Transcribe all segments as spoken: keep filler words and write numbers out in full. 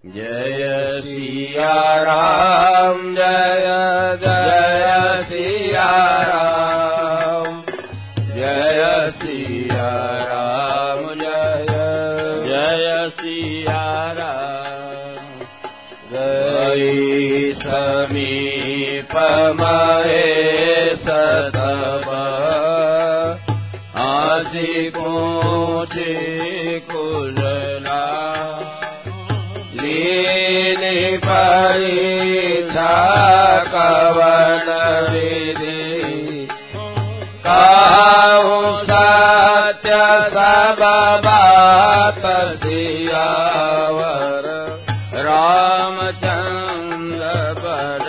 जय सिया राम जय जय सिया राम जय सिया राम जय जय सिया राम गई समीप महेश तब आसी पूछे कुलला लीनी परीक्षा कवन विधि काहू सत्य सब बात सियावर रामचंद्र पर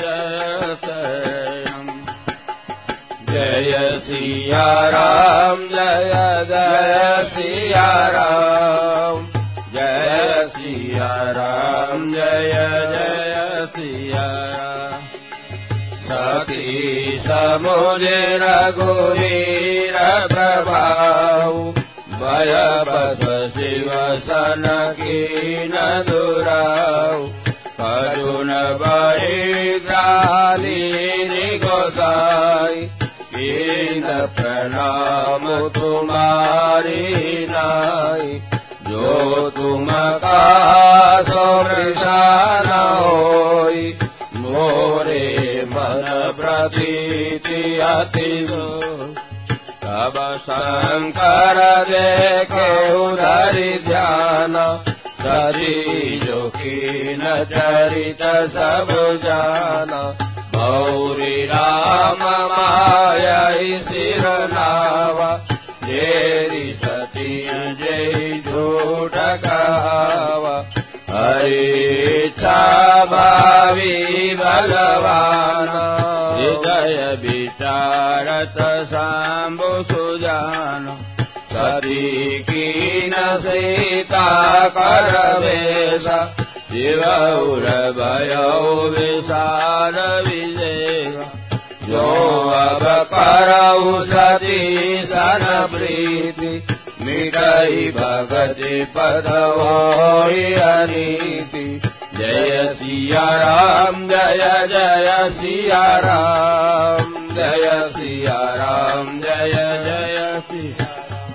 जय सिया राम जय जय सिया राम जय सिया राम जय जय सिया राम सती समुद्र रघुवीर प्रभाव भयबस शिव सन कीन दुराव करुण बड़ी ग्राली गोसाई कीन प्रणाम तुम्हारी नाई जो तुम का सो वृषान होई मोरे मन प्रतीति अति तब शंकर देखे उधरि ध्यान धरि जो कीन चरित सब जाना गौरी राम मायाई सिर नावा जेरी सती जय झूठ कहावा हरिच्छा भावी बलवाना हृदय विचारत सांबु सुजान सती कीन सीता कर वेशा शिवउर भयो विशाल विजय जो अब करऊ सती सन प्रीति मिटई भगति पद होई अनीति जय सिया राम जय जय सिया राम जय सिया राम जय जय सिया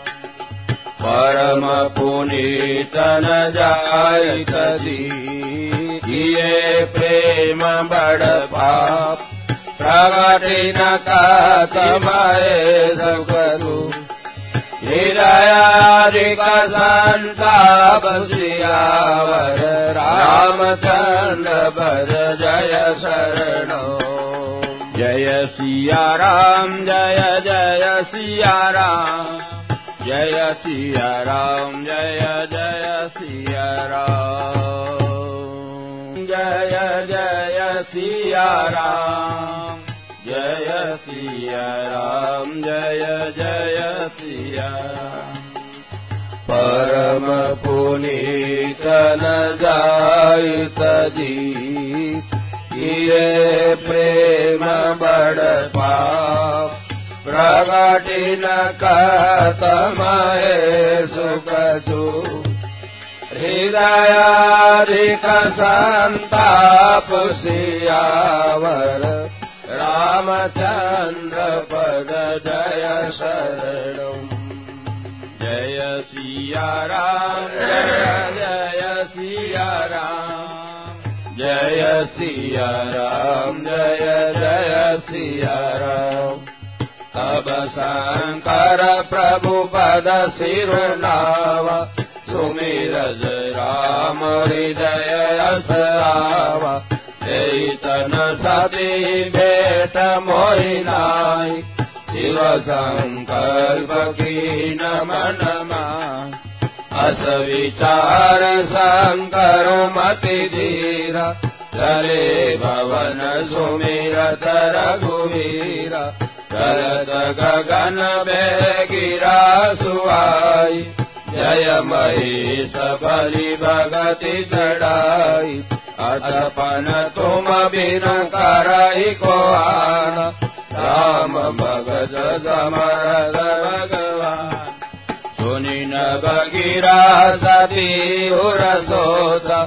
परम पुनीतन जाय तदी ये प्रेम बड़ पाप प्रगति न कतमय सुखदु हृदयादिक संताप सियावर रामचंद्र भज जय शरणो जय सिया राम जय जय सिया राम जय सिया राम जय जय सिया राम जय जय सिया राम जय सिया राम जय जय सिया राम परम पुनीतन जाय तजी ये प्रेम बड़ पाप प्रगति न कतमय सुखदु हृदयादिक संताप सियावर रामचंद्र पद जय शरणं जय सिया राम जय जय सिया राम जय सिया राम जय जय सिया राम तब शंकर प्रभु पद सिरुनावा सुमिरज राम हृदय असरावा तन सती भेट मोहि नाई शिव संकल्प कीन मन माय अस विचार शंकर मति धीरा चले भवन सुमिरत रघुवीरा करत गगन बेगिरा सुहाई जय महेश बलि भगति चढ़ाई अतपन तुम बिन करई को आना राम भगत समर्थ भगवान सुनि न बगिरा सती उर सोता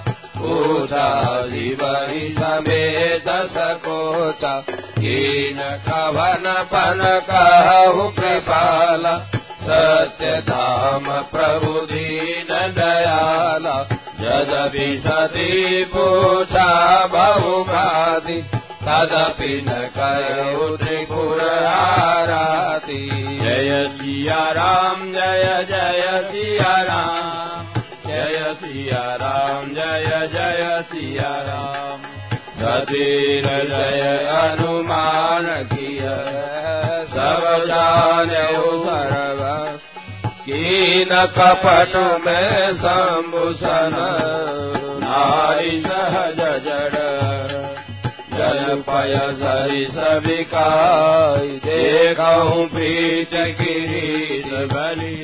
पूछा शिव समेत सकोचा कीन कवन पन कहु कृपाला सत्य धाम प्रभु दीन दयाला यद्यपि सती पूछा बहुभाति तदपि न करो त्रिपुर आराती। जय सिया राम जय जय सिया राम जय सिया राम जय जय सिया राम। सतीर जय हनुमान किया सब जाने सर्व कीन कपट में शंभुसन नारी सहज जड़ जल पय सरी सबिकाई देखूं पीठ किरीट बलि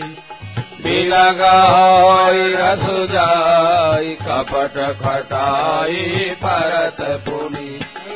बिलगाई रस जाई कपट खटाई परत पुनि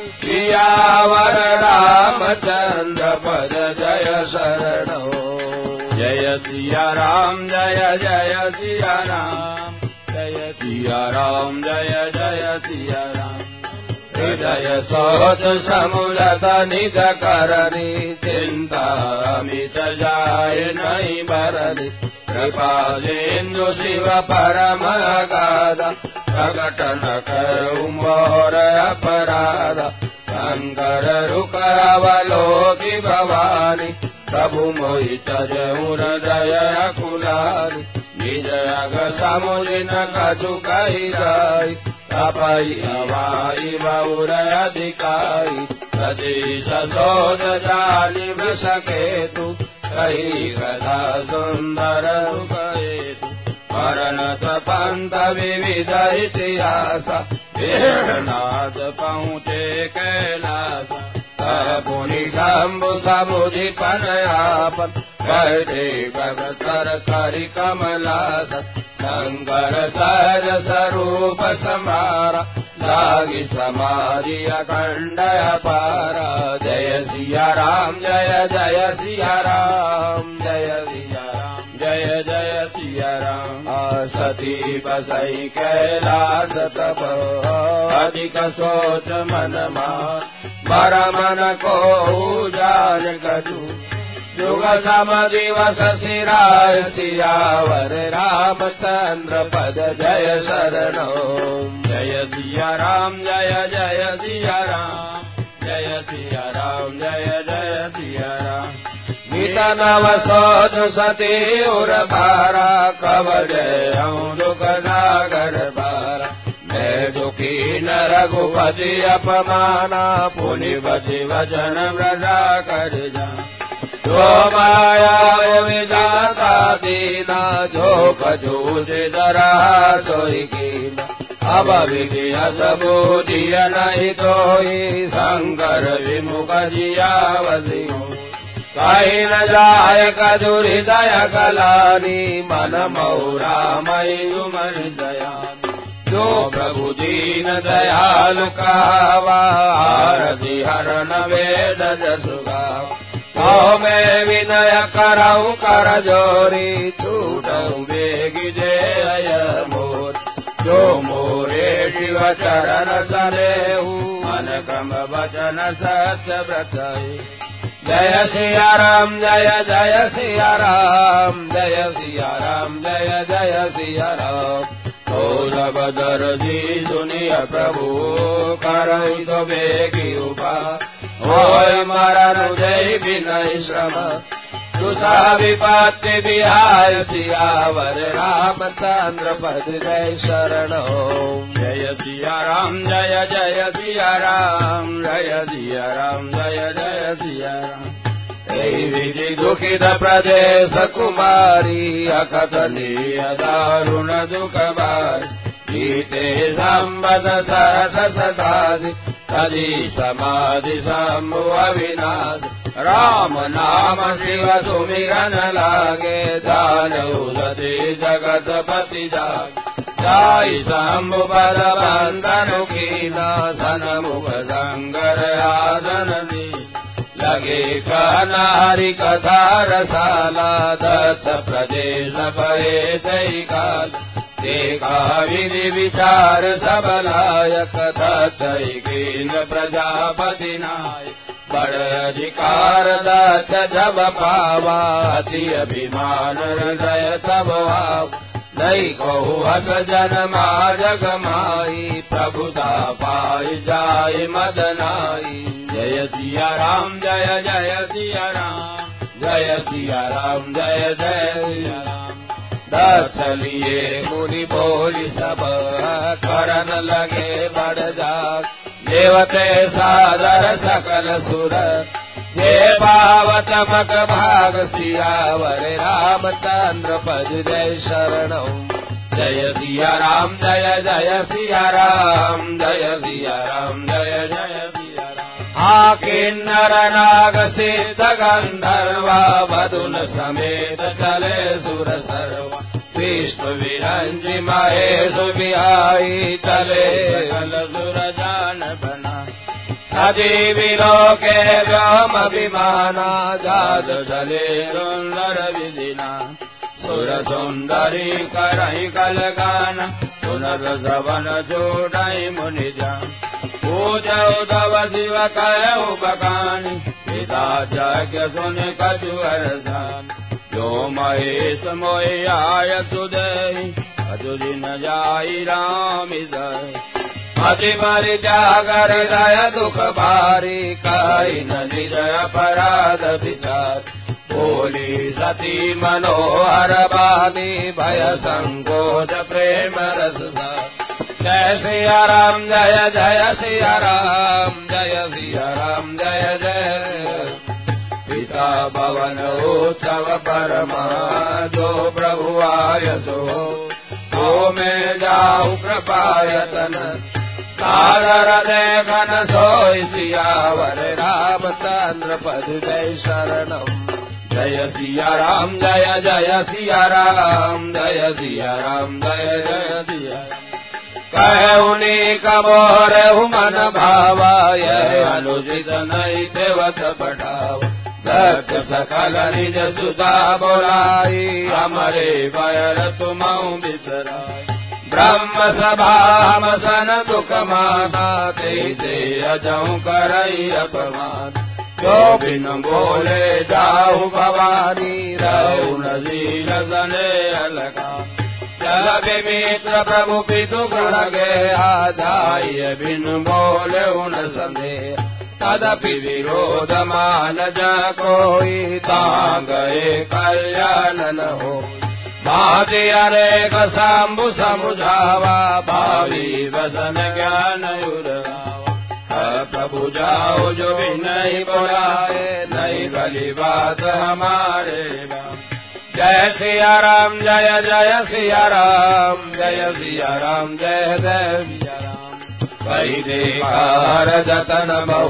सियावर रामचंद्र पद जय शरणो। जय सिया राम जय जय सिया राम जय सिया राम जय जय सिया राम। हृदय सोच समुलत निज करनी चिंता अमित जाय नहीं बरनी कृपा सिंधु शिव परम अगाध प्रकट न करऊ मोर अपराध शंकर रुक अवलोकि भवानी प्रभु मोहि तजऊ हृदय अकुलानि निज अग समुझ न कछु कहि जाई तपई हवाई बहुर अधिकाई सदेश सोच जालिब सके तू कही कथा सुंदर हेतु मरणत पंथ विविध इतिहास नाथ पहुँचे कैलास पुनि शंभु समुझि पनयापन बैठे भगतर करि कमलास शंकर सहज स्वरूप समारा लागी समाधि अखंड अपारा। जय सिया राम जय जय सिया राम जय सिया राम जय जय सिया राम। सती बसई कैलास तप अधिक सोच मन बर मन को जान गजू युग सम दिवस सिराय सियावर रामचंद्र पद जय शरणो। जय सिया राम जय जय सिया राम जय सिया राम जय जय सिया राम। गीत नव सोच सती उर भारा कव जय दुख सागर बारा मैं दुखी न रघुपति अपमाना पुनि बचि वचन व्रजा कर जा जो माया विधाता दीना जो कजूज दरा सोई कीना अब विधिय सबूधिय नहीं तोई शंकर विमुख जियावसी कहीं न जाय कदुर हृदय कलानी मन मौरा मई उमर दयानी जो प्रभु दीन दयालु कहावा आरती हरण वेद जसुगावा तो मैं विनय करऊ कर जोरी छूटऊ बेगी जय मोर जो मोरे शिव चरण सरेहू मन क्रम वचन सत्य व्रतई। जय सिया राम जय जय सिया राम जय सिया राम जय जय सिया राम। तो सब दर्दी सुनिय प्रभु करई तो बेगी उपा होय मरण जय विनय श्रम तुषा विपत्ति विहाय सियावर रामचंद्र पद जय शरणो। जय सिया राम जय जय सिया राम जय सिया राम जय जय सिया राम। विधि दुखित प्रदेश कुमारी अकथनीय दारुण दुख बारी गीते संबद सहस सदादि तदि समाधि शंभु अविनाश राम नाम शिव सुमिरन लागे जानऊ सती जगत पति जाग जाई शंभु पद बंधन कीना सनमुख संगर आदन दी लगे कहना हरि कथा रसाला दत्त प्रदेश परे दई काल देखा विधि विचार सब लायक दत्तहीन प्रजापति नाय बड़ अधिकार दक्ष जब पावा अति अभिमान हृदय तब आव नहीं कहु हस जन्मा जग माई प्रभुता पाई जाय मदनाई जय सिया राम जय जय सिया राम जय सिया राम जय जय सिया राम दक्ष लिए मुनि बोली सब करन लगे बड़ जाग देवते सादर सकल सुर ये पावत मक भाग सियावर रामचंद्र पद जय शरणौ जय सिया राम जय जय सिया राम जय सिया राम जय जय सिया राम हा किन्नर नाग सिद्ध गंधर्वा वदुन समेत चले सुर सर्वा विष्णु विरंजि महेश बिहाई चले सकल सुर जान बना नदी विलोके व्योम विमाना जात चले सुंदर विधिना सुर सुंदरी करई कल गान सुनर श्रवण जोड़ई मुनि जान पूज उद्धव शिव कह बकानी पिता यज्ञ सुन कछुअर जान जो महेश मोहि आय सुदय अजु दिन जाई राम दय अति मरि जागर दय दुख भारी काई न निजय अपराध विचार बोली सती मनोहर बानी भय संकोच प्रेम रस जय सिया राम जय जय सिया राम जय सिया राम जय जय पिता भवन उत्सव परमा जो प्रभु आय सो तो मैं जाऊँ कृपायतन सादर देखन सोई सियावर रामचंद्र पद जय शरणम जय सिया राम जय जय सिया राम जय सिया राम जय जय सिया कह उन्हीं कबोर मन भावा यह अनुचित नहीं देवत बढ़ावा दक्ष सकल निज सुधा बोलाई हमारे बैर तुमऊ बिसराई ब्रह्म सभा मसन दुख माता ते अजऊ करई अपमान जो बिन बोले जाऊ भवानी रहु नजीर सने अलगा जल विमित्र प्रभु पितु गुण गे आधाय बिन बोले उन संदेह तदपि विरोध मान जा कोई तांगे कल्याण न हो भाति अरेक शंभु समुझावा भावी वसन ज्ञान उड़ावा प्रभु जाओ जो भी नहीं बोलाए नहीं गली बात हमारे जय सिया राम जय जय सिया राम जय सिया राम जय जय सिया राम वही देखार जतन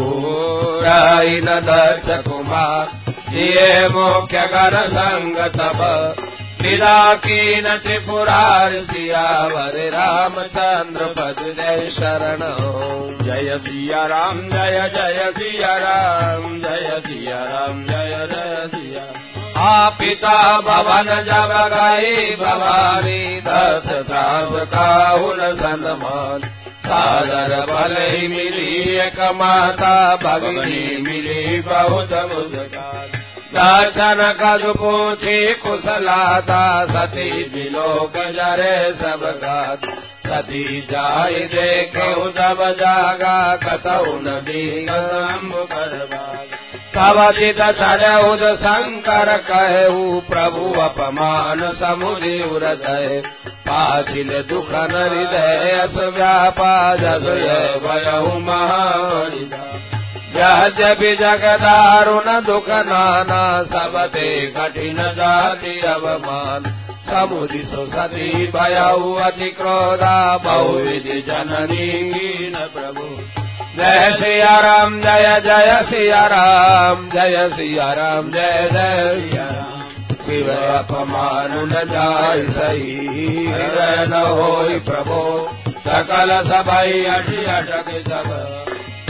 बहुराई न दक्ष कुमार ये मुख्य कर संग तब विदा की न त्रिपुरार सियावर रामचंद्र पद जय शरण जय सिया राम जय जय सिया राम जय सिया राम जय जय सिया आ पिता भवन जब गई भवानी दस त्रास काहुन सन्मान सादर भल ही मिली एक माता भगनी मिली बहुत मुस्कान दर्शन कद पूछी कुशलाता सती बिलोक जरे सब गात सती जाय देखे उदब जागा कतऊ नदी गंभ करबाग कवचित चढ़उद शंकर कहू प्रभु अपमान समुझि हृदय पाछिल दुख हृदय अस व्यापा जस भयहु महानिदा यद्यपि जगदारुण दुख नाना सबते कठिन जाति अवमान समुझि सुसती भयहु अति क्रोधा बहुविधि जननी न प्रभु जय सिया राम जय जय सिया राम जय सिया राम जय जय सिया राम शिव अपमान न जाय सही हृदय न होय प्रभो सकल सभई अटि अटक सब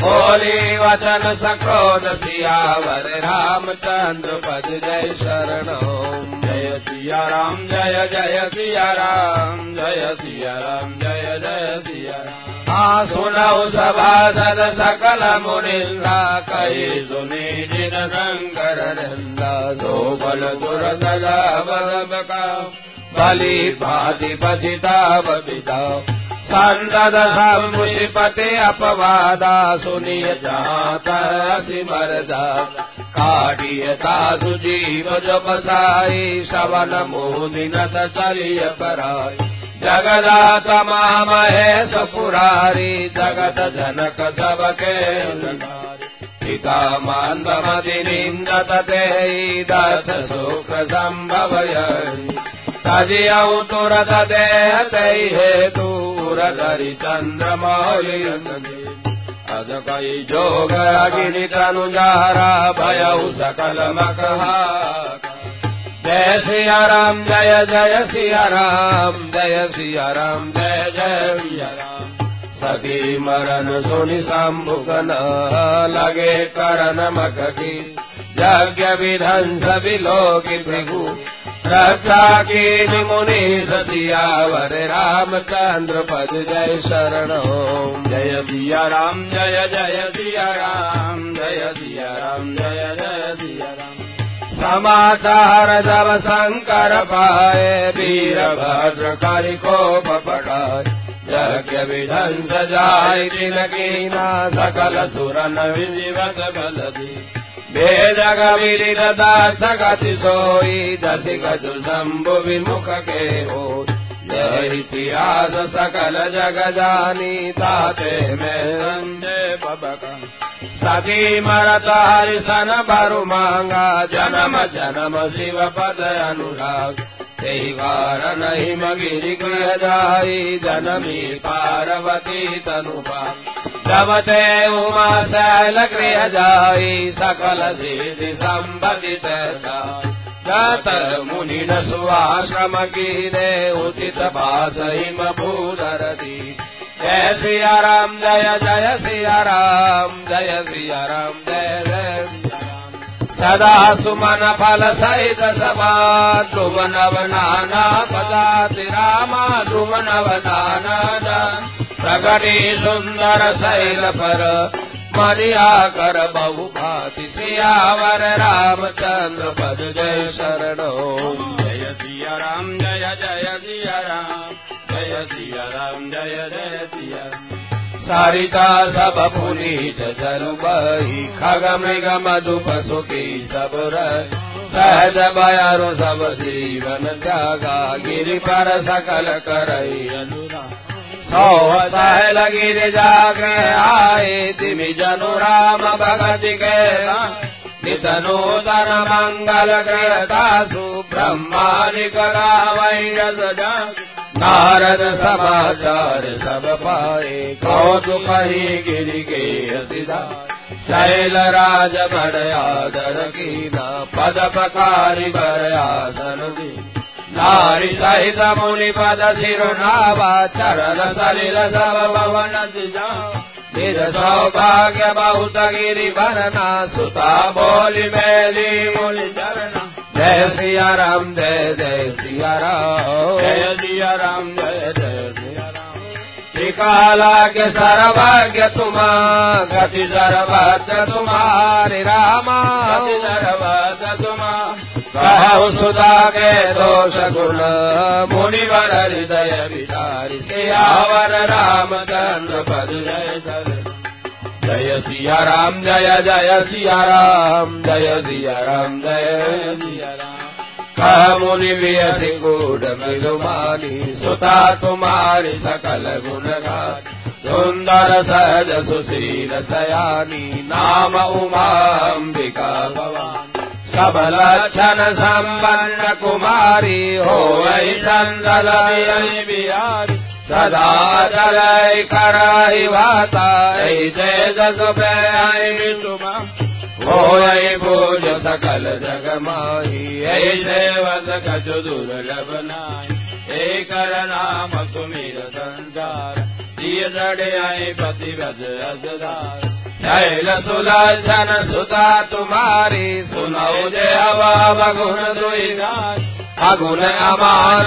बोली वचन सक्रोध सियावर रामचंद्र पद जय शरणम। जय सिया राम जय जय सिया राम जय सिया राम जय जय सिया राम। आ सुनौ सभासद सकल मुनिंदा कहे सुने जिन शंकर निंदा। सो बल दुर्दल बल का बलि भाति पतिता बपिता। संदद मुनिपते अपवादा सुनिय जाता सिमरदा। काटियता सुजीव जो बसाई श्रवण मोदिनत चलिय पराई। जगदात महेश पुरारी जगत जनक सबके पिता मानवमति निंदत तेहि दस सुख संभवयरि। तजियौ तुरत देह तेहि हेतु धरि चंद्रमौलि अद कई जोग अगिनि तनुजारा भयउ सकल मकहा। जय सिया राम जय जय सिया राम जय सिया राम जय जय सिया राम। सती मरन सुनि शंभुगन लगे करन मखी। यज्ञ विध्वंस विलोकि भृगु रक्षा की मुनि सियावर रामचंद्र पद जय शरणम। जय सिया राम जय जय सिया राम जय सिया राम जय जय सिया राम। समाचार जब शंकर पाए वीरभद्र करि कोप बढ़ाए। यज्ञ विध्वंस जाय दिन कीना सकल सुरन विजिवत बल दी। वेदग विदित दास गति सोई दसि गजु शंभु विमुख के हो। यह इतिहास सकल जग जानी ताते में संजय बबका। सती मरत हरिसन बरु मांगा जन्म जन्म शिव पद अनुराग। तेहि वार नहीं मगिरि गृह जाई जनमी पार्वती तनुपा। जब ते उमा शैल गृह जाई सकल सिद्धि संपत्ति जात मुनि न सुआश्रम कीने उचित भाष हिम भूधर दी। जय सिया राम जय जय सिया राम जय सिया राम जय जय सिया राम। सदा सुमन फल सहित सभा ध्रुव नव नाना पदाति रामा। ध्रुव नव नाना प्रगति सुंदर शैल पर मरिया कर बहु भाति। सियावर रामचंद्र पद जय शरणम। जय सिया राम जय जय सिया राम जय सिया राम जय जय सिया राम। सारिता सब पुनीत जरु बही खग मृग मधु पशु की सब रही। सहज बयरु सब जीवन त्यागा गिरि पर सकल करई अनुराग। सौ सहल गिरि जागे आए तिमि जनु राम भगति के। नित नूतन मंगल गृहतासु ब्रह्मादिक गावै रस जाग। नारद समाचार सब पाए कौतुक ही गिरि के असिधा। शैल राज बड़ आदर कीना पद पकारी बर आसन दी। नारी सहित मुनि पद सिरुनावा चरण सलिल सब भवन दिजा। निज सौभाग्य बहुत गिरि भरना सुता बोली मेली मुनि चरना। जय सिया राम जय जय सिया राम जय सिया राम जय जय सिया राम। त्रिकाला के सर्वज्ञ तुमा गति सर्वज्ञ तुम्हारे रामा। गति सर्वज्ञ तुमा कहु सुधा के दोष गुण मुनिवर हृदय विचारि। सियावर रामचंद्र पद जय जय। जय सिया राम जय जय सिया राम जय सिया राम जय सिया राम। कह मुनि वियसि गूढ़ मृदुमानी सुता तुम्हारी सकल गुण गान। सुंदर सहज सुशील सयानी नाम उमा अंबिका भवानी। सब लक्षण संपन्न कुमारी हो संदल बिहारी। सदा चलै कराई वाता जय जग तुम। होय भोज सकल जग माही ऐसे वस कछु दुर्लभ नाई। एक नाम सुमिर संसार दिय जड़े आए पति व्रज असदार। शैल सुलक्षण सुता तुम्हारी सुनौ जे अब गुण दुई अगुण अमान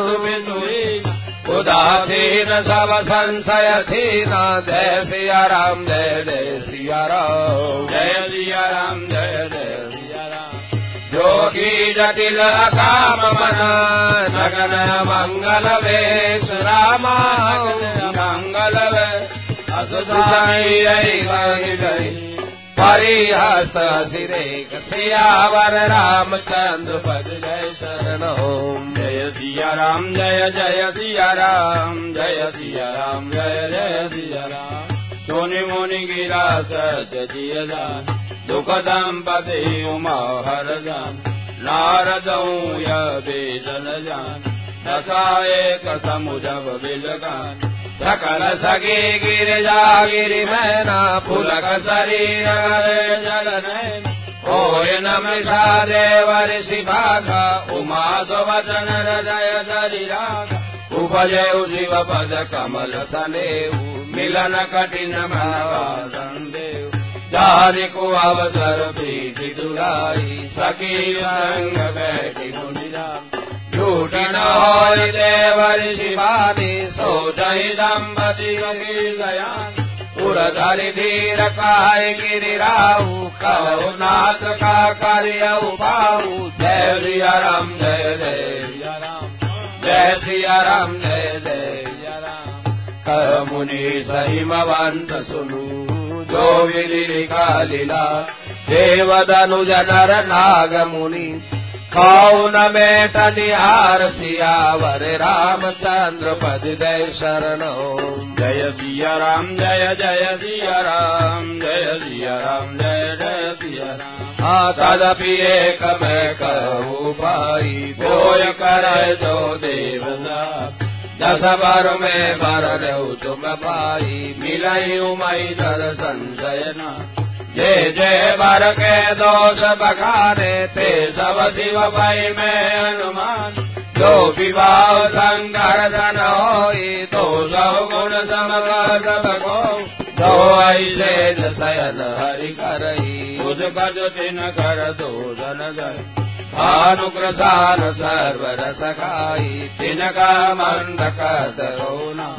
उदासीन सब संशय थीना। जय सिया राम जय जय सिया राम जय सिया राम जय जय सिया राम। जोगी जटिल काम मन नगन मंगल वेश रामा मंगल वेश असुधाई गई परिहस सिरेक सियावर रामचंद्र पद जय शरणों। जय सिया राम जय जय सिया राम जय सिया राम जय जय सिया राम। सोनि मुनि गिरा सच जिय जान दुख दंपति उमा हर जान। नारदऊँ यह बेदन जान दशा एक समुझब बिलगान। सकल सगी गिरिजा गिरि मैना पुलक शरीर जल नैन। होय न मृषा देव ऋषि भागा उमा सुवचन हृदय शरीरा। उपजयु शिव पद कमल सनेऊ मिलन कठिन मनवासन देव। जारिको अवसर प्रीति दुराई सखी संग बैठी मुनिराम। झूठी न होय देव ऋषि वाणी सोचहि दंपति गयान। उरधरि धीर काय गिरिराहु कहु नाथ का करियउ पाहु। जय सिया राम जय जय सिया राम जय सिया राम जय जय सिया राम। कह मुनि सहिमवंत सुनु जो विधि लिखा लीला। देवदनुज नर नाग मुनि कौन में तनिहार सियावर रामचंद्र पद जय शरणों। जय सिया राम जय जय सिया राम जय सिया राम जय जय सिया राम। हाँ तदपि एक मैं कहूँ भाई कोय करे जो देवता। दस बार में मरऊ तुम भाई मिलऊ मई दर संशय ना। जय जय बर के दोष बखाने ते सब शिव भय में अनुमान। जो विवाह संगर्धन होई तो सब गुण समग सब को। तो ऐसे शयन हरि करई उद गज दिन कर दोषन गए। भानुग्रसान सर्व रस खाई तिनका मंद करो ना।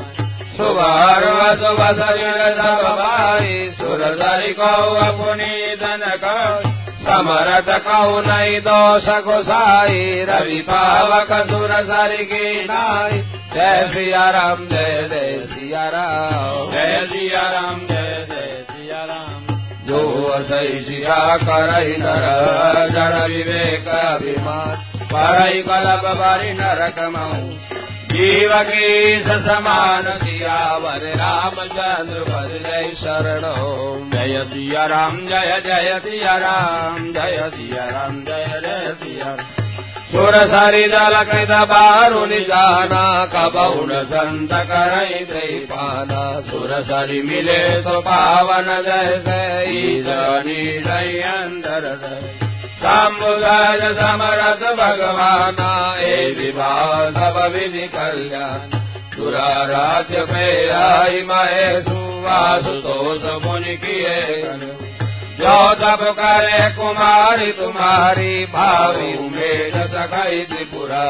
सुबार सुब सजन सब भाई सुर धरि कौ अपनी धन कौ। समरथ कौ नहीं दोष गोसाई रवि पावक सुर सरि की नाई। जय सिया राम जय जय सिया राम जय सिया राम जय जय सिया राम। जो असई सिया करई नर जड़ विवेक अभिमान। परई कलप बारी नरक मऊ जीव की समान सियावर रामचंद्र पद जय शरणों। जय सिया राम जय जय सिया राम जय सिया राम जय जय सिया। सुर सरि जल कृत बारु निजाना कबहु न संत करई दई पाना। सुर सरि मिले सो पावन जैसे ईजनी दई अंदर दय। शंभुगज समरथ भगवाना ए विवाह सब विधि कल्याण। सुरा राज्य पे आई महेशु वासुतोष मुनि किए। जो तब करे कुमारी तुम्हारी भावी उमेद सखई त्रिपुरा।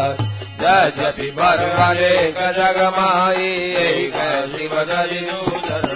यद्यपि बर अनेक जग माई एक शिव दरिनु।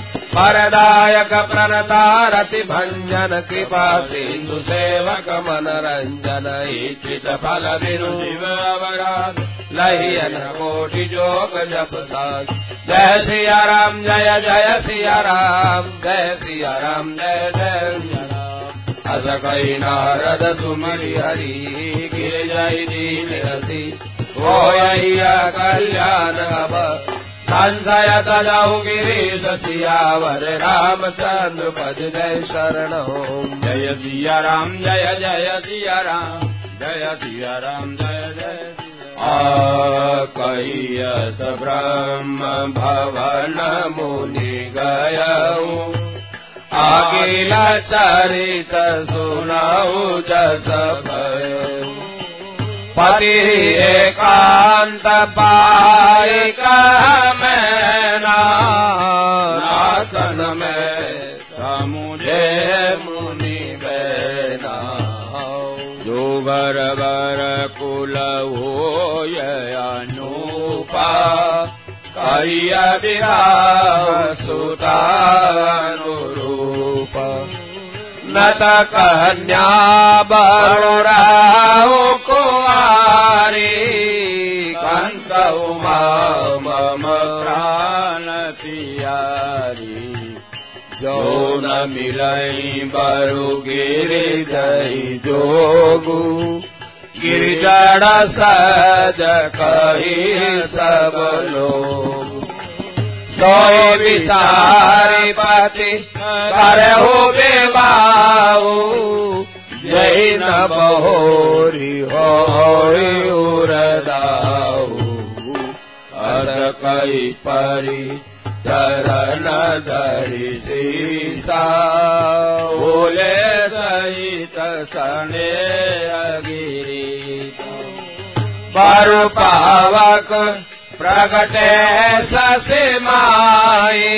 वरदायक प्रणतारति भंजन कृपा सिंधु सेवक मनरंजन। इच्छित फल बिनु शिव अवराध लहियन कोटि जोग जप साध। जय सिया राम जय जय सिया राम जय सिया राम जय जय सिया राम। अस कई नारद सुमरि हरि गिर जय दीन रसी। होय कल्याण अब संशय तजहु गिरीश सियावर रामचंद्र पद जय शरणों। जय सिया राम जय जय सिया राम जय सिया राम जय जय। आकयस ब्रह्म भवन मुनि गयऊ। अखिल चरित सुनऊ जस भयऊ। पति एकांत पाई कह मैं नासन में कहिया विराह सुतानुरूप नत कन्या बरुराओ कुआरी कंस उमा मम प्राण पियारी जो न मिलई बरु गिरिधई जोगु गिरिजड़ सज कही सब लोग सोई विचारी पति करहु बेबाऊ जय न बहोरी होई उरदाऊ अर कई परी चरण धरि सीसा बोले सहित सने अगिरी बरु पावक प्रगटे ससिमाई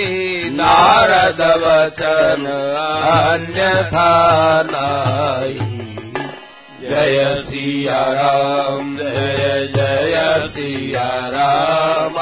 नारद वचन अन्यथा नाई जय सिया राम जय जय सिया राम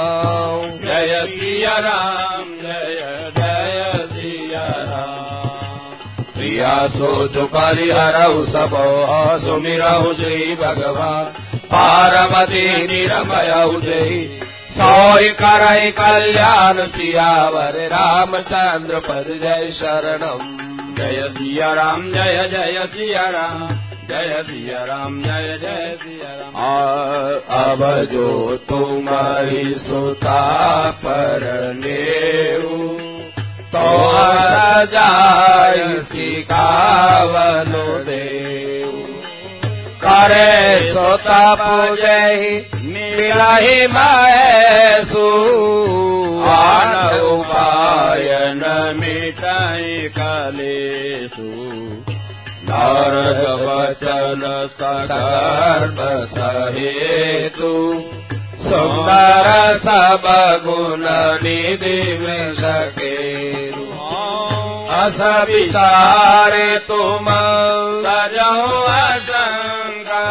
जय सिया राम जय जय सिया राम प्रिया सोच परिहरऊ सब सुमिरऊ श्री भगवान पार्वती निरमयऊ जय सोई करई कल्याण सियावर रामचंद्र पद जय शरणम जय सिया राम जय जय सिया राम जय सिया राम जय जय सिया राम अब जो तुम्हारी सुता पर नेऊ तो जाय सिकावनु देऊ करे सोता पूजहि मिलहि महेशु आन उपाय न मिटहि कलेशु नारद वचन सकर्म सहेतु सुंदर सब गुण निधि विषकेरु अस विचारे तुम सजो असंगा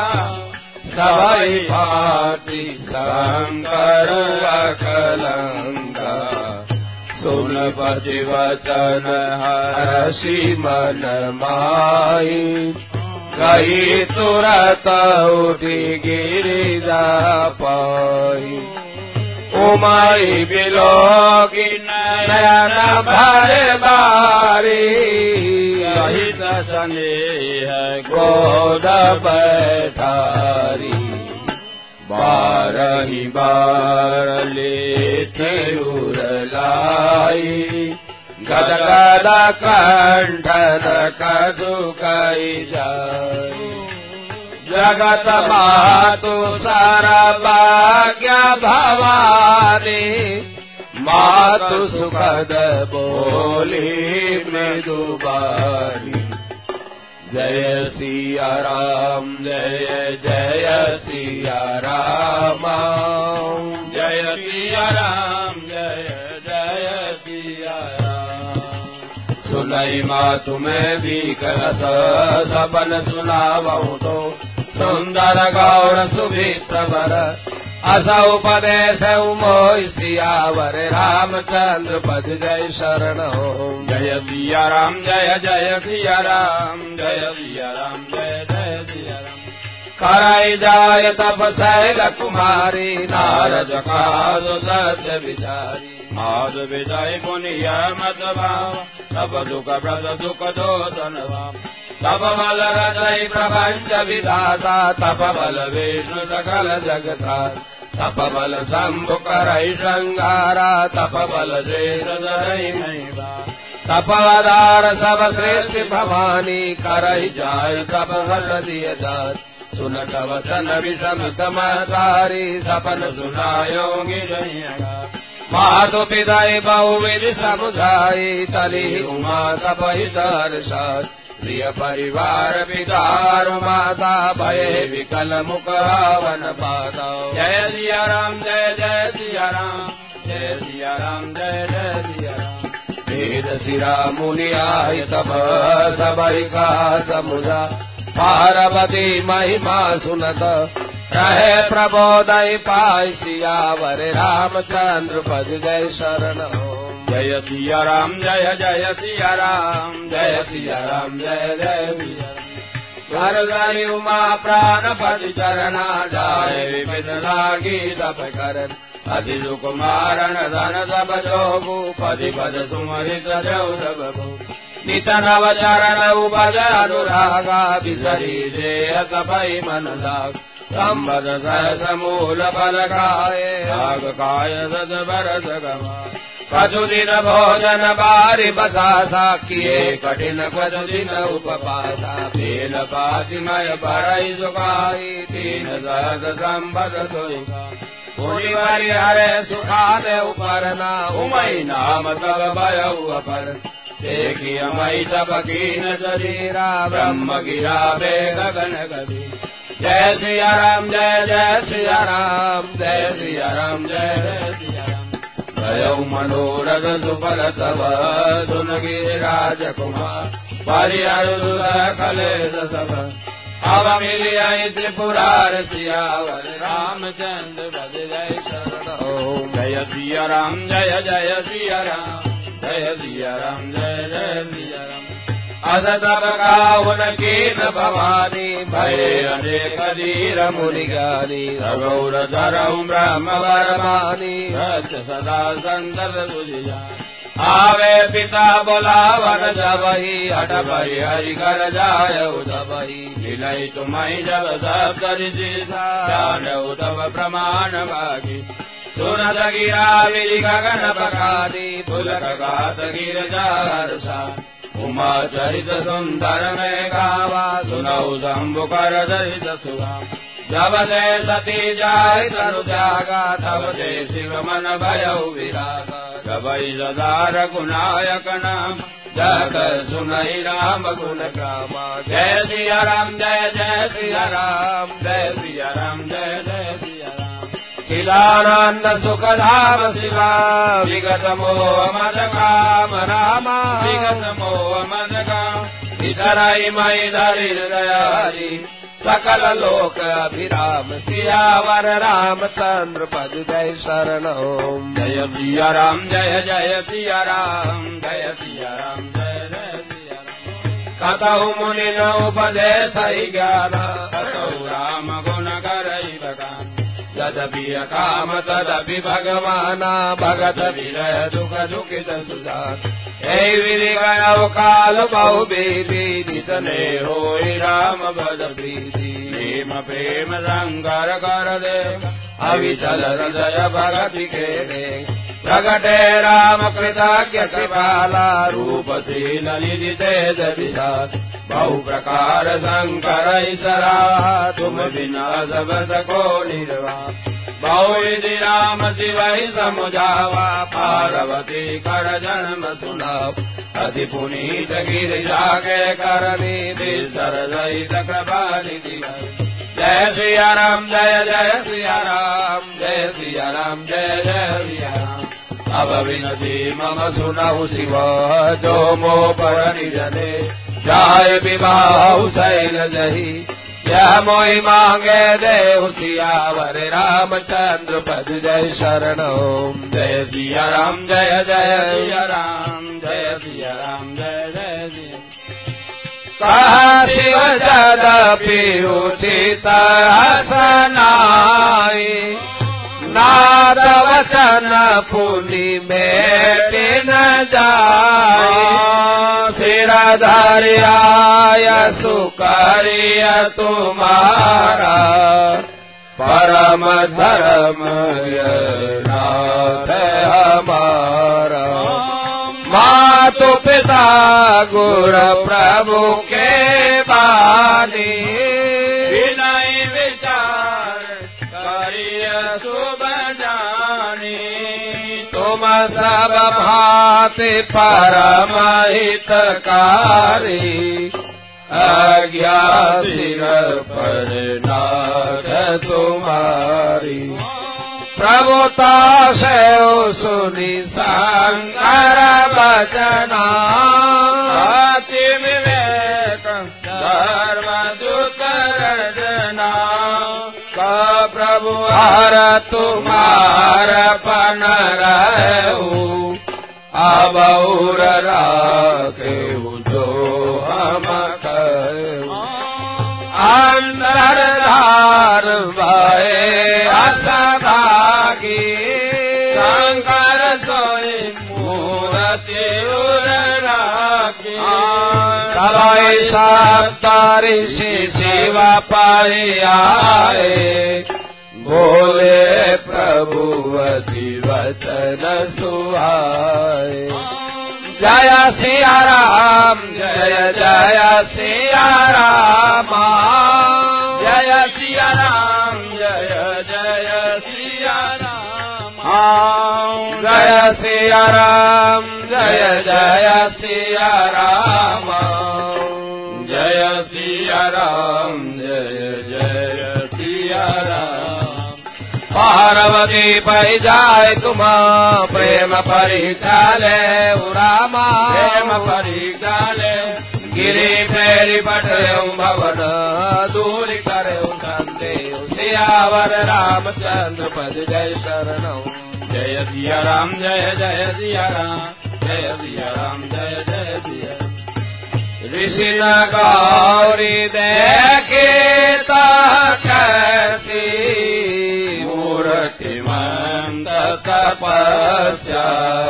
सवै भांति शंकर अकलंगा सुन पति वचन हर्षि मन माई गई तुरत उठी गिरिजा पाई उमाई बिलोगी नयन भर बारी सहित स्नेह गोद बैठारी बारही बार लेते उरलाई गद गद कंठन कदु कई जाई जगत मातु सारा भाग्य भवानी मातु सुखद बोली मृदु बारी जय सिया राम जय जय सिया राम जय सिया राम जय जय सिया राम सुनई माँ तुम्हें भी करस सपन सुनावऊ तो सुंदर गौर सुभित्र वर अस उपदेश मोहि सियावर रामचंद्र पद जय शरण जय सिया राम जय जय सिया राम जय सिया राम जय जय सिया राम कराई जाय तप शैल कुमारी नारद कादु सत्य विचारी माद विजय पुनिय मत भाव तब दुख व्रत दुख दोषन भाव तप बल हृदय प्रपंच विधाता तप बल विष्णु सकल जगता तप बल शंभु करई श्रृंगारा तप बल शेष धरई महिमा तप आधार सब श्रेष्ठ भवानी करई जाय तप हस दिय दात सुनत वचन विषमित महतारी सपन सुनायो गिरैया मातु पिताई बहुविध समुदायी तली उमा तपहि दर्शात प्रिय परिवार पितार माता भय विकल मुख वन पाता जय सिया राम जय जय सिया राम जय सिया राम जय जय सिया राम वेद शिरा मुनि आय तब सबई का समुदा पार्वती महिमा सुनत रहे प्रबोधय पाय सियावर रामचंद्र पद जय शरण। जय सिया राम जय जय सिया राम जय सिया राम जय जय सिया घर गरी उमा प्राण पद चरणा जाय विपिन लागी तप करन अति सुख मारण धन सब जोगु पदि पद सुमरित जौ सब नित नव चरण उपज अनुरागा बिसरी जे तपई मन लाग संबद सहस मूल फल खाए भाग काय सद बरस गवा कछु दिन भोजन बारी बसासा किए कठिन कछु दिन उपवासा बेल पातिमय बरई सुखाई तीन सहस संबद सोईगा पुनि बरि हरे सुखादे उपरना उमई नाम तब भयउ अपर देखिय मई तब कीन शरीरा ब्रह्म गिरा बे गगन गभी जय सिया राम जय जय सिया राम जय सिया राम जय जय सिया राम भयउ मनोरथ सुफल तव सुन गिरिराज कुमार परिहर कलेश सब अब मिलिय त्रिपुरार सियावर रामचंद्र पद जय शरण। जय सिया राम जय जय सिया राम जय सिया राम जय जय सिया राम। अस तब काहुन कीन भवानी भय अनेक धीर मुनि ज्ञानी रघुर धरऊ ब्रह्म वरमानी सदा संतत तुझिया आवे पिता बोलावन जबहि हठ परि हरि कर जाय जबहि मिलई तुम्हि जब सब ऋषि जान तब प्रमाण भागी सुनत गिरा विधि गगन बखानी पुलक गात गिर जा उमा चरित सुंदर में गावा सुनऊ शंभु कर दरित सुगा जब से सती जाय तनु जागा तब से शिव मन भयउ विरागा जबई सदा रघुनायक नाम जग सुनई राम गुण गामा जय सिया राम जय जय सिया राम जय सिया राम जय जय सिया राम। चिदानंद सुख धाम शिवा विगत मोह मद काम रामा विगत मोह मद काम इधरई मई धरि हृदय सकल लोक अभिराम सियावर रामचंद्र पद जय शरण। जय सिया राम जय जय सिया राम जय सिया राम जय जय सिया राम। कतहु मुनि न उपदेश ज्ञान कतहु राम गुण करई बखान यदपि काम तदपि भगवाना भगत विरह दुख दुखित सुधान हे विधि गयौ काल बहु बीती नितने होई राम बद प्रीति प्रेम प्रेम शंकर कर दे अविचल हृदय भगति के दे प्रगटे राम कृतज्ञ कृपाला रूप शील निधि तेज विशाल बहु प्रकार शंकर ईसरा तुम बिना सबद को निर्वाह बहु विधि राम शिव समुझावा पार्वती कर जन्म सुनाव अति पुनीत गिरिजा के करनी बिस्तर सहित कृपानि दिवस जय सिया राम जय जय सिया राम जय सिया राम जय जय सिया राम। अब विनती मम सुनहु शिव जो मो पर निजने जाय विवाह शैल जही यह मोहि मांगे देहु सियावर रामचंद्र पद जय शरण। जय सिया राम जय जय सिया राम जय सिया राम जय जय सिया। कहा शिव जदपि उचित हसनाई नाद वचन फूली में न जाए सिर धरियाय सुकरिय तुम्हारा परम धर्म नाथ हमारा मातु पिता गुरु प्रभु के बानी विनय विचार करिय शुभ जानी तुम सब भांति परम हितकारी अज्ञात सिर पर नाथ तुम्हारी प्रभुता से सुनी शंकर बचना अति विवेक धर्म दुत रजना प्रभु हर तुम्हार पन रहू अब और राखेऊ जो हम कहू अंदर धार भये असभागी शंकर सोई मूर्ति उर राखी सवाई सप्तऋषि सेवा पाई आए बोले प्रभु अति वचन सुहाए जय सिया राम जय जय सिया राम जय सिया राम जय जय सिया राम जय सिया राम जय जय सिया राम जय सिया राम जय जय सिया राम पार्वती पै जाय तुम प्रेम परीक्षा ले रामा प्रेम परीक्षा ले गिरी फेरी पटे भवन दूर करे संते सियावर रामचंद्र पद जय शरणौ जय सिया राम जय जय सिया राम जय सिया राम जय जय सिया ऋषि न गौरी देखे कैसी मूर्तिमंत तपस्या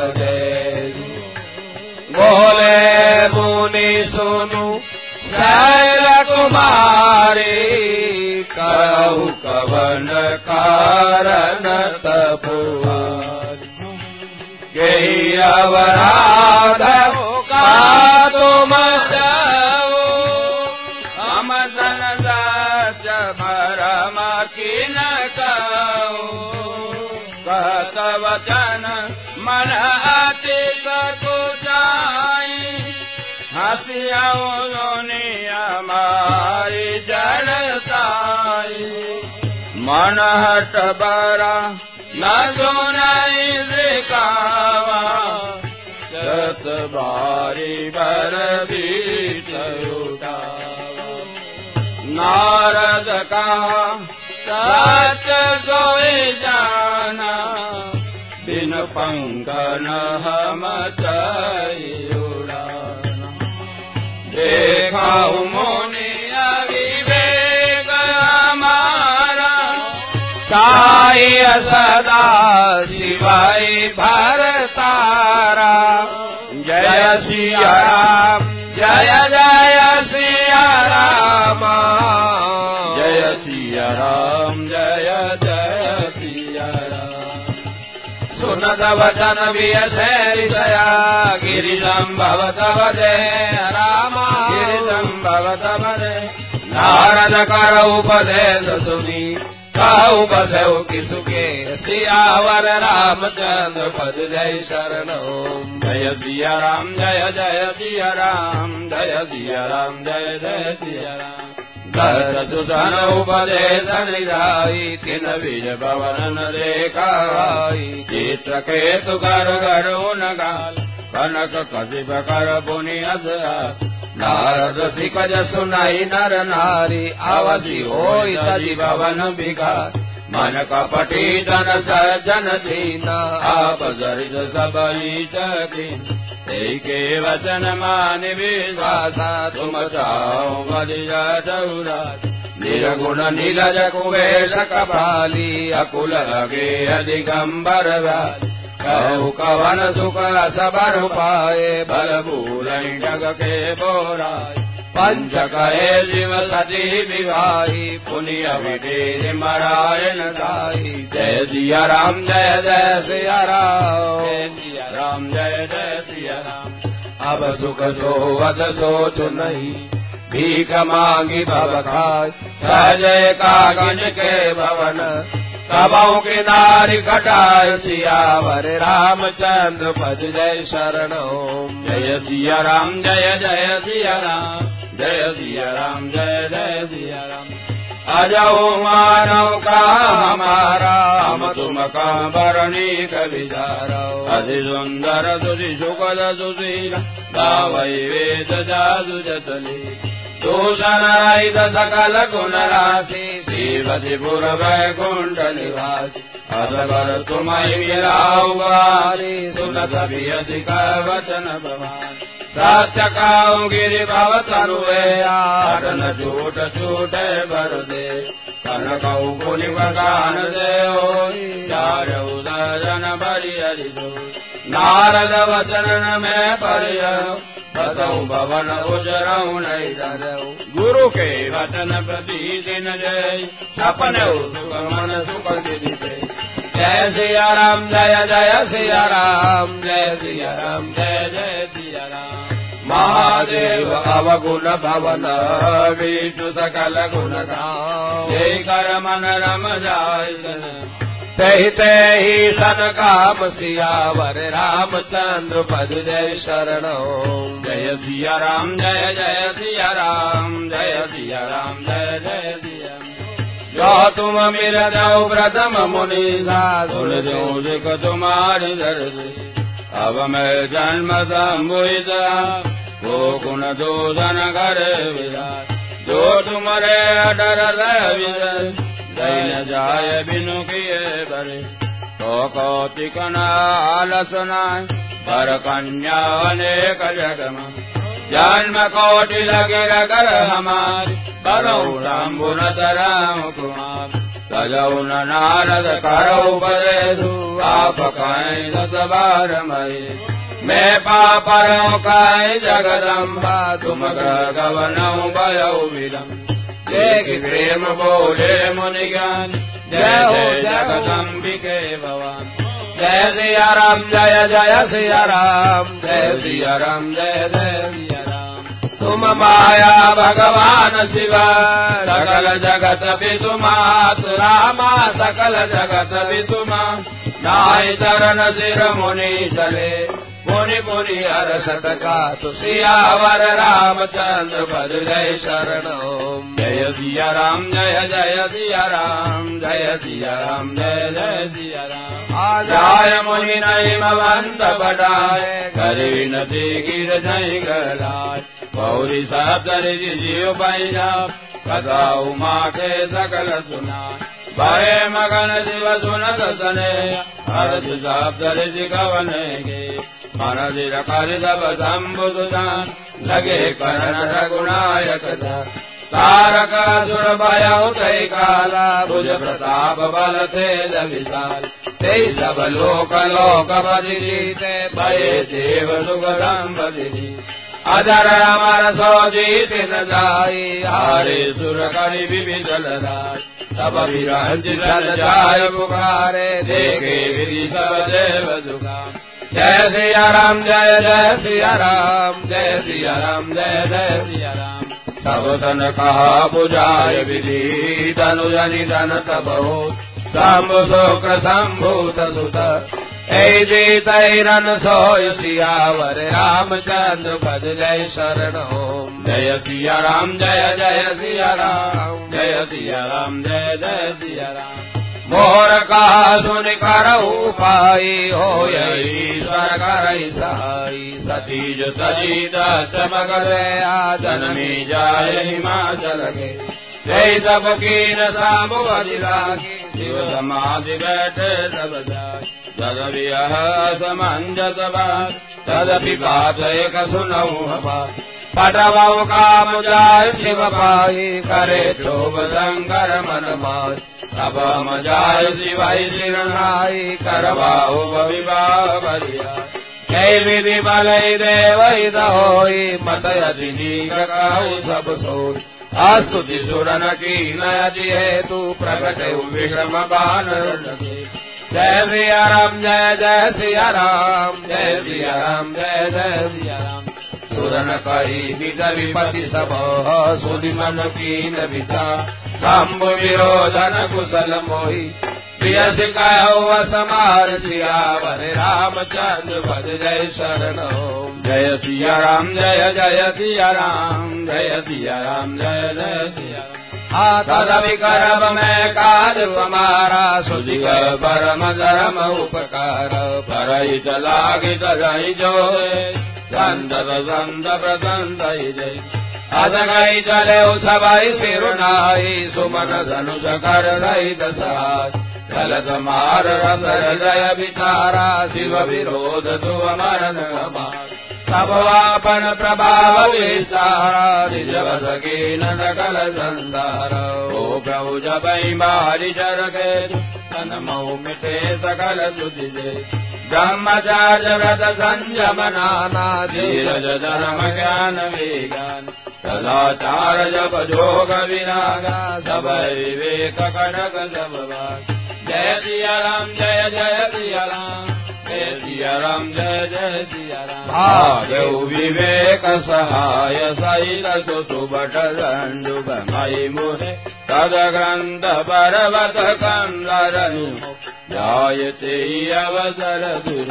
बोले मुनि सुनु शैल कुमारी कहु कवन कारण तपुहारी गई अवराध का तुम जाओ हम सन दास मरम किन कहो कहत वचन मन अति सकुचाई हसियाओ हमारी जड़ताई मन हट बरा न सुनाई दिखावा सत बारी बर बीच उठावा नारद का सच सोई जाना बिन पंकन हम उड़ाना देखा मुनि अविवेक हमारा साई सदा शिवाई भर तारा जय सिया राम जय जय सिया राम जय सिया राम जय जय सिया राम सुनत वचन विषया गिरिशं भवत वदे राम गिरिशं भवत वदे नारद कर उपदेश सुनी कहु बसौ किसुके सियावर रामचंद्र पद जय शरणौ जय सिया राम जय जय सिया राम जय सिया राम जय जय सिया राम दस सुसन उपदेश निधाई तिन बीज भवन देखाई चित्र केतु कर गरुण गाल कनक कशिप कर पुनि अस नारद सिकज सुनाई नर नारी आवसी होई सजी भवन विकार मन कपटी जन सज्जन दीना आप सरित सबई चकीन के वचन मान विश्वासा तुम चाहो मदिया चौरा निर्गुण नीलज कुबेश कपाली अकुल लगे अधिगंबर कहु कवन सुख सबर पाए बल भूलई डग के बोराय पंच कहे शिव सती विवाही पुण्य विधि मरायण गाई जय सिया राम जय जय सिया राम जय सिया राम जय जय सिया राम अब सुख सोवत सोच नहीं भीख मांगी भव खाय सहजय कागिन के भवन कबौ के नारी कटाय सियावर रामचंद्र पद जय शरणौ जय सिया राम जय जय सिया राम जय सिया राम जय जय सिया राम अजो मानव का हमारा हम तुम का बरणी कविचारो अति सुंदर सुधि सुखद सुशीला गावै वेद जादु जतली दूषण रहित सकल गुण राशि श्रीवतिपुर वैकुंठ निवासी अजगर तुम्हें मिलाऊ बारी सुनत बियति का वचन भवान सत्य काऊ गिरि भव तरुए आटन झूठ छूटे बर दे कन कऊ पुनि बगान दे चारऊ दर्जन बरि हरि दो नारद वचन में परिय बसऊ भवन उजरऊ नहीं डरऊ गुरु के वचन प्रति दिन जय सपन सुख मन सुख गिरि जय सिया राम जय जय सिया राम जय सिया राम जय जय सिया राम महादेव अवगुण भवन विष्णु सकल गुण गाँव जय कर मन रम जाय तहि तहि सन काम सियावर रामचंद्र पद जय शरणो जय सिया राम जय जय सिया राम जय सिया राम जय जय सिया जो तुम मेरा जाओ प्रथम मुनीसा सुन जो जिक तुम्हारी दर्द अब मैं जन्म संभुत वो गुण दोषण कर विराट जो तुम्हारे डर दैन जाय बिनु किए बरे तो कौतिक नालसना पर कन्या अनेक जगम जन्म कोटि लगे रगर हमार बरऊ रामबुन राम कुमार सजऊ नारद करऊ बरेदु आप कहीं दस बार मई मैं पापरऊ कहीं जगदम्बा तुम ग्रह गवनऊ भयऊ विरम जय प्रेम बोले मुनि ज्ञान जय हो जगदम्बिके भवान जय सिया राम जय जय सिया राम जय सिया राम जय जय सिया राम तुम माया भगवान शिवा सकल जगत वितुमा रामा सकल जगत वितुमा नाय चरण सिर मुनि चले मुनि मुनि हर्षत का तुसियावर रामचंद्र पद जय शरण जय सिया राम जय जय सिया राम जय सिया राम जय जय सिया राम आजाय मुनि नहीं मवंत बढ़ाए करी नदी गिर जय गलाय पौरी सादर जीव पैया कदा उमा के सकल सुना भय मगन शिव सुनत सने हर्ष सादर गवन गे मन दिर कर सब शंभुदान लगे करण रघुनायक तारक सुर भयउ तय काला भुज प्रताप बल तेज विशाल ते सब लोक लोक बदि जीते भये देव सुगम बदि अजर अमर सो जीत न जाई हारे सुर करि विविधल राय तब विरंज जल जाय पुकारे देखे विधि सब देव दुगान जय सिया राम जय जय सिया राम जय सिया राम जय जय सिया राम सब तन कहा बुझाय विधि धनु जनि धन तब हो शंभु शुक्र शंभूत सुत ऐ जीत रन सोय सियावर रामचंद्र पद जय शरण ओम जय सिया राम जय जय सिया राम जय सिया राम जय जय सिया राम मोर कहा सुन कर उपाई हो ईश्वर करई सहाई सतीज सजीत चमक जनमी जाय हिमाचल के जय सब कीन सामु लागी शिव समाधि बैठे सब जाय तदपि समंजस बात तदपि बात एक सुनऊ बात पटवऊ काम जाय शिव पाई करे क्षोभ शंकर मन माय अब हम जाय शिवाई शिरनाई करवाओ विवाह बलिया जय विधि बलई देव होई मत यदि गाऊ सब सोई आस्तुति सुरन की नदी हेतु प्रकट विषम बान जय सिया राम जय जय सिया राम जय सिया राम जय जय सिया राम सुरन कही विद विपति सब सुधि मन कीन विचार शंभु विरोधन कुशल मोहि प्रिय सिकायो समार सियावर रामचंद्र पद जय शरण जय सिया राम जय जय सिया राम जय सिया राम जय जय सिया तदपि करब मैं कार्य हमारा सुधिक परम धर्म उपकार परई लागित रही जो संत संत प्रसन्न जय असगई चले सबई सिरुनाई सुमन धनुष कर रही दसाई चलत मार रस हृदय विचारा शिव विरोध तु मरण सब वापन प्रभाव विस्तारा निज वस कीन सकल संसार ओ प्रभु जबई मारी जर के तन मऊ मिटे सकल तुझे ब्रह्मचार्य व्रत संयम नाना धीरज धर्म ज्ञान विज्ञान सदाचार जप जोग विरागा सब विवेक कनक सब जय सिया राम जय जय सिया राम जय सिया राम जय जय सिया राम भागौ विवेक सहाय सहित सुबट रंडु गमई मुहे तद ग्रंथ पर्वत कंदरनु जायते अवसर दुर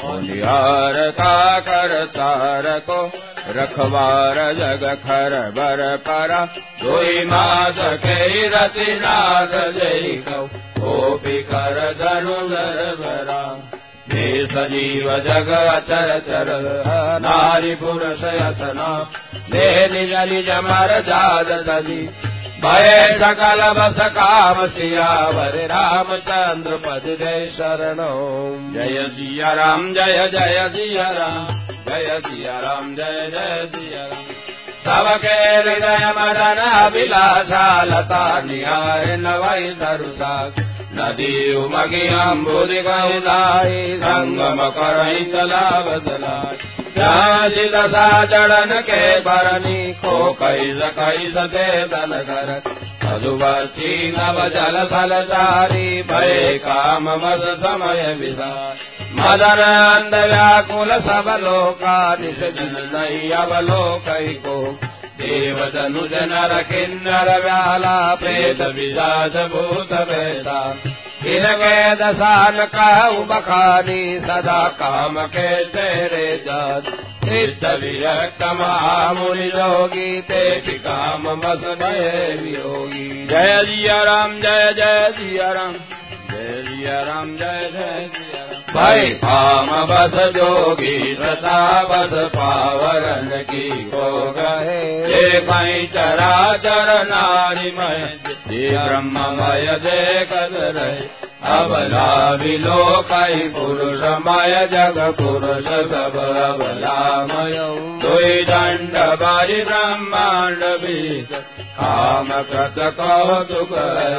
निहार का कर तार को रखवार जग खर बर परा सोई मास के रति नाथ जय कौ गोपी कर धनुधर बरा हे सजीव जग अचर चर नारी पुरुष यतना देह निज निज मर जाद दली भय सकल बस काम सियावर रामचंद्र पद जय शरणो जय सिया राम जय जय सिया राम जय सिया राम जय जय सिया राम सबके हृदय मदन अभिलाषा लता निहार नवई सरुसा नदी उमगी अम्बुदि गई संगम करई चला बदलाई जाति दशा चढ़न के बरनी खो कैस कैस दे दन कर मधुवर्ती नव जल फलचारी भय काम मद समय विधान मदन अंध व्याकुल सब लोका निज जन नहीं अवलोकई को देव धनुज नर किन्नर व्याला प्रेत विजात भूत वेदा इनके दसान कहु बखानी सदा काम के तेरे जात सिद्ध विरक्त महामुनि योगी ते काम बस भय वियोगी जय सिया राम जय जय सिया राम जय सिया राम जय जय सिया राम भय काम बस जोगी तथा बस पावरन की को गए ये कहीं चराचर नारी मय ब्रह्ममय देखत रहे अबला विलोकई पुरुषमय जग पुरुष सब अबलामय दुई दंड बारी ब्रह्मांड बीत काम कृत कौतुक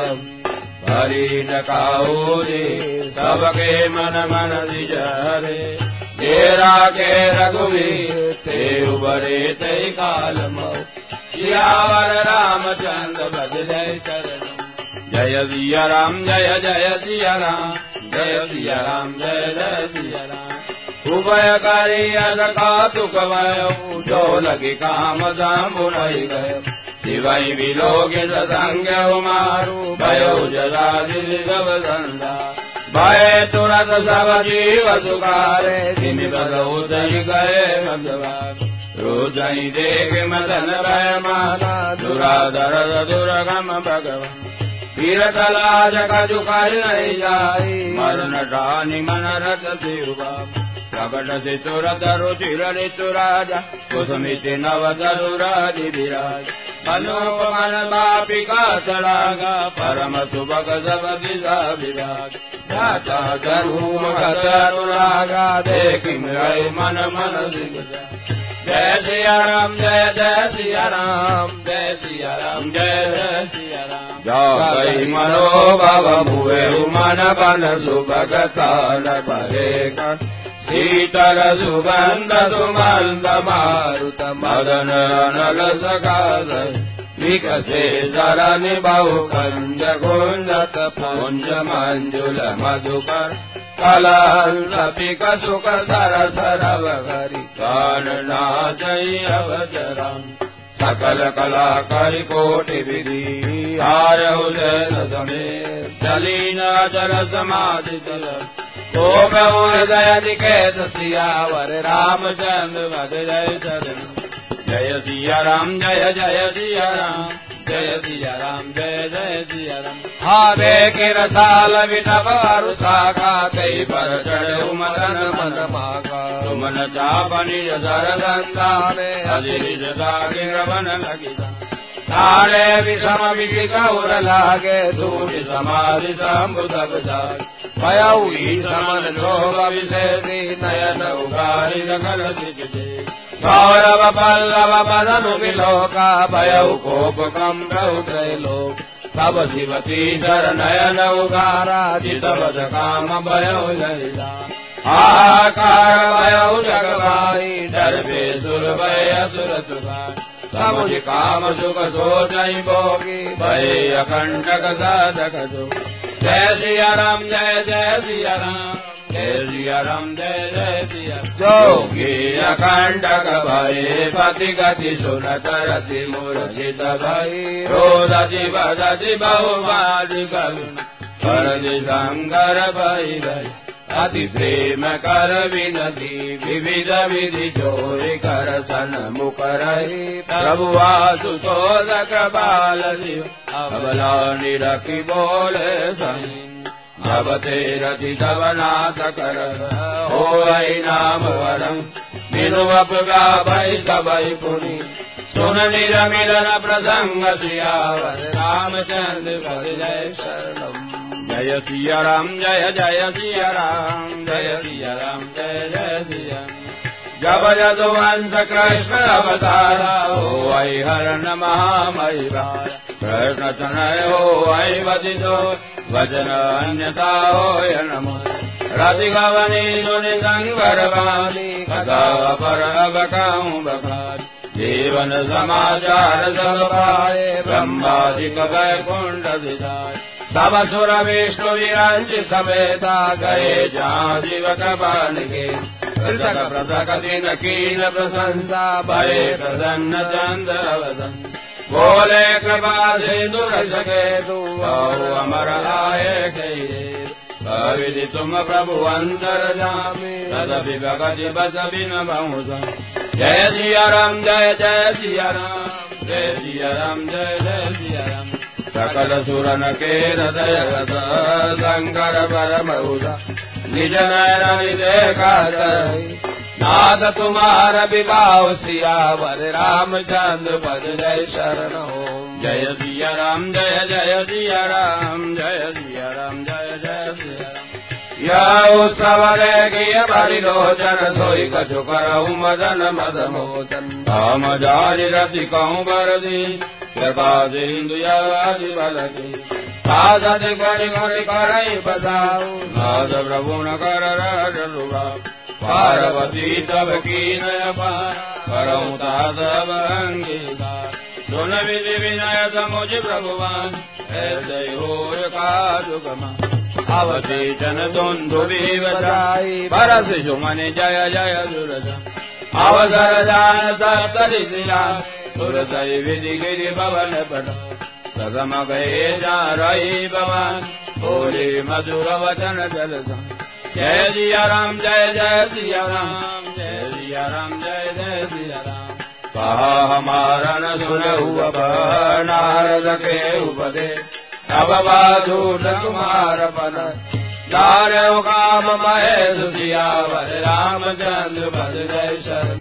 हरि न काऊरी सबके मन मन दिजरे तेरा के रघुवीर ते उबरे ते काल मौ सियावर रामचंद्र बद जय शरण जय सिया राम जय जय सिया राम जय सिया राम जय जय सिया राम उभय करी अद कौतुक भयो जो लगी काम दाम बुराई गयो शिवई विलोक संग मारू भयो जला दिव संधा भय तुरत सब जीव सुखारे जिन बदऊ दई गए भगवान रोजई देख मदन भय माला दुराधर दुर्गम भगवान वीरतलाज का जुकार नहीं जाई मरण रानी मन रथ शिवा प्रकट से तुरत रुचिर ऋतुराजा कुसुमिति नव तरुराधि विराज मनोपमन बापिका तड़ागा परम सुभग सब दिशा विराज जाता धरूम अनुरागा देखी मेरे मन मन दिग्जा जय सिया राम जय जय सिया राम जय सिया राम जय जय सिया राम जय मनोभव भुवे मन बन सुभगता न करे शीतल सुगंध सुमंद मारुत मदन अनल सकाल विकसे शरण बहु कंज गुंजत पुंज मंजुल मधुकर कलहंस पिक सुख सर सरव हरि कान नाचई अवसरम सकल कलाकारी कोटि विधि हार उदय समेत चलीन अचल समाधि चल ओ प्रभु हृदय निकेत सियावर रामचंद्र भज जय शरण जय सिया राम जय जय सिया राम जय सिया राम जय जय सिया राम। हावे के रसाल विटप अरु शाखा कई पर चढ़े मदन मन मागा तुमन चापनी जर दंदा में अजिज दागे रवन लगी तारे विषम विधि गौर लागे दूरी समाधि संबुधब जाय भयउई समन लोभ विषेदी नयन उगारी नगल दिखे सौरभ पल्लव मदन विलोका भयउ कोप कम त्रैलोक तब शिवती शर नयन उगारा जितवद काम भयउ ललिता हाहाकार भयउ जगवाई डर बेसुर भय असुर सुभाई समुझ काम सुख सोचई भोगी भय अकंटक साधक जो। जय सिया राम जय जय सिया राम जय सिया राम जय जय सिया जोगी अकंटक भय पति गति सुनत रति मूर्छित भय रोदति बदति बहुमादि करुण करदि शंकर भय भय अति प्रेम कर विनती विविध विधि चोरी कर सन मुकरहि प्रभु आशुतोष बाल शिव अबला निरखी बोले सही जब ते रति तब नाथ कर हो नाम वरम बिनु अपगा भय सबई पुनि सुन निर मिलन प्रसंग सियावर रामचंद्र पद जय शरणम। जय सिया राम जय जय सिया राम जय सिया राम जय जय सिया। जब यदुवंश कृष्ण अवतारा हो आई हरण महामयी कृष्ण तनय हो आई वदितो वचन अन्यता हो नमो रति गवनी सुनि संगर वाणी कदा पर बकाऊं बखारी जीवन समाचार सब पाए ब्रह्मादिक वैकुंठ विधाय सब सुर विष्णु विरंज समेता गए जहाँ जीव कृपान के पृथक पृथक दिन कीन प्रशंसा भय प्रसन्न चंद्र वदन बोले कृपा सिंधु सके तू अमर आए गए विधि तुम प्रभु अंतर जामे तदपि भगति बस बिन बहु। जय सिया राम जय जय सिया राम जय सिया राम जय जय सिया राम। सकल सुरन के हृदय रस शंकर परम उदा निज नयन देखा नाथ तुम्हार विभाव सियावर रामचंद्र पद जय शरण ओम। जय सिया राम जय जय सिया राम जय सिया राम जय जय सिया राम। यह उत्सव गिय परिलोचन सोई कछु करऊ मदन मद मोचन धाम जारी रति कहूँ बरदी कृपा सिंधु यादि बलदी साधत गणि गणि करई बसाऊ नाद प्रभु न कर राज लुगा पार्वती तब कीन अपार करऊँ तादव अंगीकार सुन विधि विनय समुझ प्रभुवान ऐसे होय काजु गमा अवधि जन दुंदु बजाई बरस जुमन जय जय दुर्गा अवसर जान सप्तरि शिला सुरसई विधि गिरि भवन पट सगम गए जा रही भवन बोले मधुर वचन जल। जय सिया राम जय जय सिया राम जय सिया राम जय जय सिया राम। कहा हमारा न सुनहु अब नारद के उपदेश तब बाधूल कुमार पन दारो काम महेश सियावर रामचंद्र पद जय शरण।